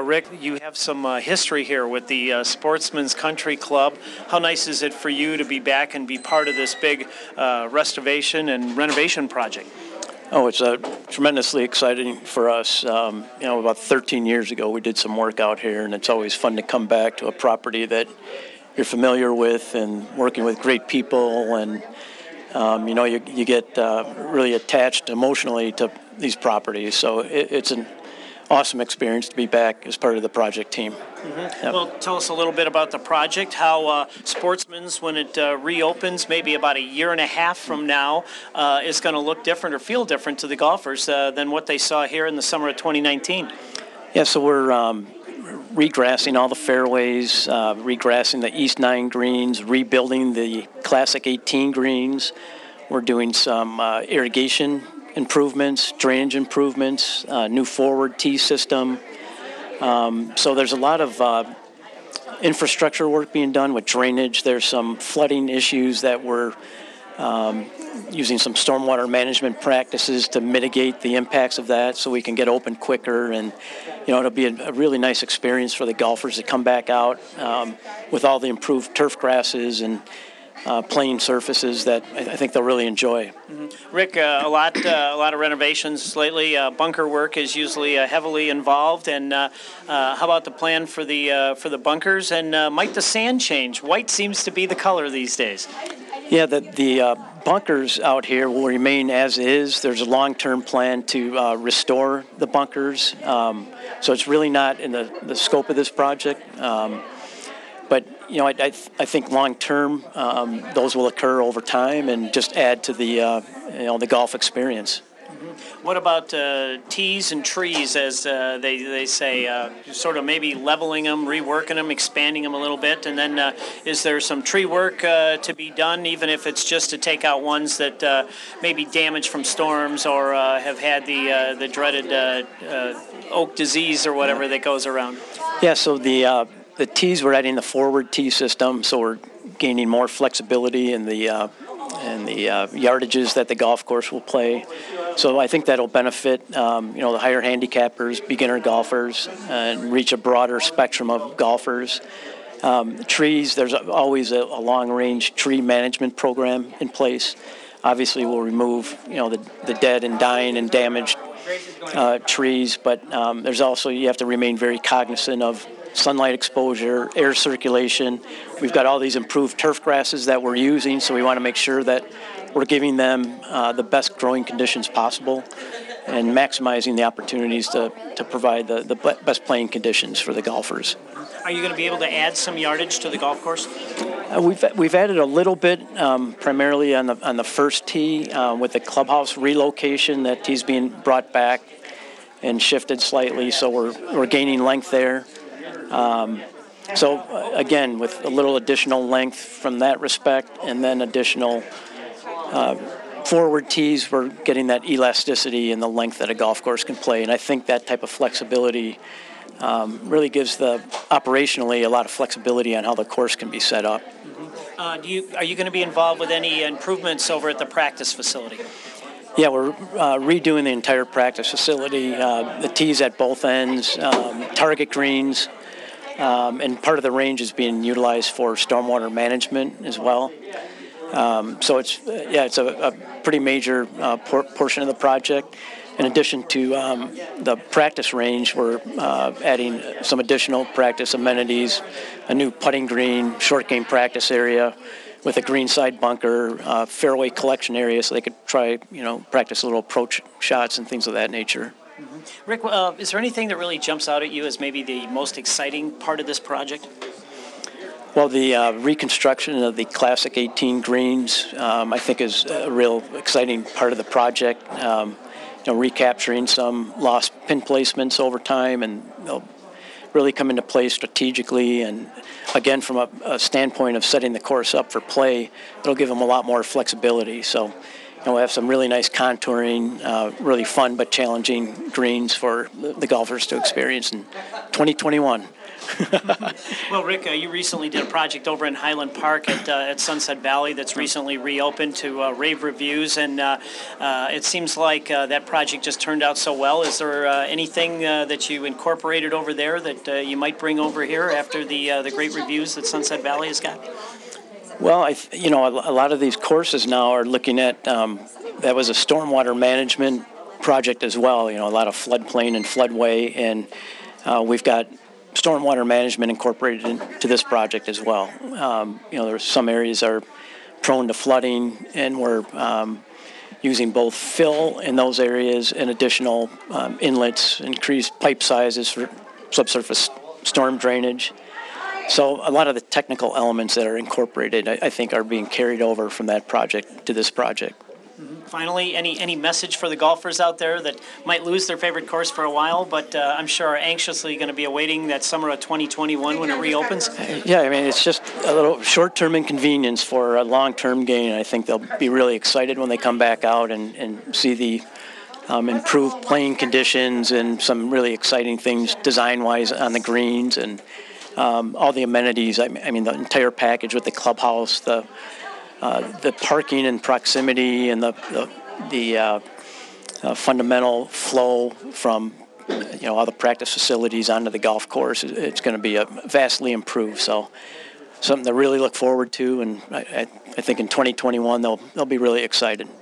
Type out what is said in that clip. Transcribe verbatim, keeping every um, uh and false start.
Rick, you have some uh, history here with the uh, Sportsman's Country Club. How nice is it for you to be back and be part of this big uh, restoration and renovation project? Oh, it's uh, tremendously exciting for us. Um, you know, about thirteen years ago, we did some work out here, and it's always fun to come back to a property that you're familiar with and working with great people. And, um, you know, you, you get uh, really attached emotionally to these properties. So it, it's an awesome experience to be back as part of the project team. Mm-hmm. Yep. Well, tell us a little bit about the project, how uh, Sportsman's, when it uh, reopens, maybe about a year and a half from now, uh, is going to look different or feel different to the golfers uh, than what they saw here in the summer of twenty nineteen. Yeah, so we're um, regrassing all the fairways, uh, regrassing the East nine greens, rebuilding the Classic eighteen greens. We're doing some uh, irrigation improvements, drainage improvements, uh, new forward tee system. Um, so there's a lot of uh, infrastructure work being done with drainage. There's some flooding issues that we're um, using some stormwater management practices to mitigate the impacts of that so we can get open quicker. And, you know, it'll be a, a really nice experience for the golfers to come back out um, with all the improved turf grasses and Uh, playing surfaces that I, I think they'll really enjoy. Mm-hmm. Rick, uh, a lot, uh, a lot of renovations lately. Uh, bunker work is usually uh, heavily involved. And uh, uh, how about the plan for the uh, for the bunkers? And uh, might the sand change? White seems to be the color these days. Yeah, the the uh, bunkers out here will remain as is. There's a long-term plan to uh, restore the bunkers, um, so it's really not in the, the scope of this project. Um, But, you know, I, I, I think long-term, um, those will occur over time and just add to the, uh, you know, the golf experience. Mm-hmm. What about uh, tees and trees, as uh, they, they say, uh, sort of maybe leveling them, reworking them, expanding them a little bit? And then uh, is there some tree work uh, to be done, even if it's just to take out ones that uh, may be damaged from storms or uh, have had the, uh, the dreaded uh, uh, oak disease or whatever that goes around? Yeah, so the... Uh, The tees, we're adding the forward tee system, so we're gaining more flexibility in the uh, in the uh, yardages that the golf course will play. So I think that'll benefit um, you know the higher handicappers, beginner golfers, and reach a broader spectrum of golfers. Um, trees, there's always a, a long-range tree management program in place. Obviously, we'll remove you know the, the dead and dying and damaged uh, trees, but um, there's also you have to remain very cognizant of sunlight exposure, air circulation. We've got all these improved turf grasses that we're using, so we want to make sure that we're giving them uh, the best growing conditions possible and maximizing the opportunities to, to provide the, the best playing conditions for the golfers. Are you going to be able to add some yardage to the golf course? Uh, we've we've added a little bit, um, primarily on the on the first tee uh, with the clubhouse relocation. That tee's being brought back and shifted slightly, so we're we're gaining length there. Um, so, uh, again, with a little additional length from that respect and then additional uh, forward tees, we're getting that elasticity and the length that a golf course can play. And I think that type of flexibility um, really gives the operationally a lot of flexibility on how the course can be set up. Mm-hmm. uh, do you, are you going to be involved with any improvements over at the practice facility? Yeah, we're uh, redoing the entire practice facility, uh, the tees at both ends, um, target greens. Um, and part of the range is being utilized for stormwater management as well. Um, so it's uh, yeah, it's a, a pretty major uh, por- portion of the project. In addition to um, the practice range, we're uh, adding some additional practice amenities, a new putting green, short game practice area with a greenside bunker, uh, fairway collection area, so they could try, you know, practice a little approach shots and things of that nature. Mm-hmm. Rick, uh, is there anything that really jumps out at you as maybe the most exciting part of this project? Well, the uh, reconstruction of the Classic eighteen greens, um, I think, is a real exciting part of the project. Um, you know, recapturing some lost pin placements over time, and they'll really come into play strategically. And again, from a, a standpoint of setting the course up for play, it'll give them a lot more flexibility. So, you know, we have some really nice contouring, uh, really fun but challenging greens for the, the golfers to experience in twenty twenty-one. Well, Rick, uh, you recently did a project over in Highland Park at, uh, at Sunset Valley that's recently reopened to uh, rave reviews, and uh, uh, it seems like uh, that project just turned out so well. Is there uh, anything uh, that you incorporated over there that uh, you might bring over here after the uh, the great reviews that Sunset Valley has got? Well, I, th- you know, a, a lot of these courses now are looking at, um, that was a stormwater management project as well, you know, a lot of floodplain and floodway, and uh, we've got stormwater management incorporated into this project as well. Um, you know, there's some areas are prone to flooding, and we're um, using both fill in those areas and additional um, inlets, increased pipe sizes for subsurface storm drainage. So a lot of the technical elements that are incorporated, I, I think, are being carried over from that project to this project. Mm-hmm. Finally, any any message for the golfers out there that might lose their favorite course for a while, but uh, I'm sure are anxiously going to be awaiting that summer of twenty twenty-one when it reopens? Yeah, I mean, it's just a little short-term inconvenience for a long-term gain. I think they'll be really excited when they come back out and, and see the um, improved playing conditions and some really exciting things design-wise on the greens and Um, all the amenities. I mean, the entire package with the clubhouse, the uh, the parking and proximity, and the the, the uh, uh, fundamental flow from you know all the practice facilities onto the golf course. It's going to be a vastly improved. So something to really look forward to, and I, I think in twenty twenty-one they'll they'll be really excited.